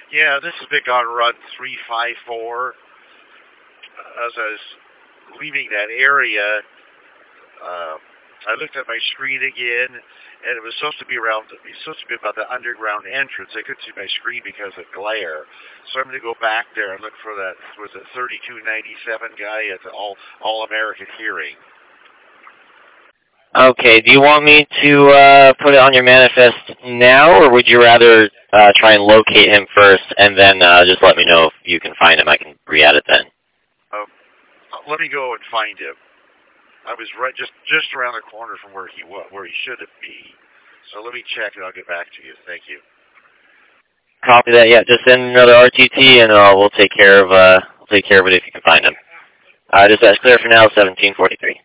Yeah, this has been on run 354. As I was leaving that area, I looked at my screen again, and it was supposed to be about the underground entrance. I couldn't see my screen because of glare, so I'm going to go back there and look for that. Was it 3297 guy at the All American Hearing? Okay. Do you want me to put it on your manifest now, or would you rather try and locate him first and then just let me know if you can find him? I can re-add it then. Let me go and find him. I was right just around the corner from where he should be. So let me check and I'll get back to you. Thank you. Copy that. Yeah, just send another RTT and we'll take care of it if you can find him. Just that's clear for now. 1743.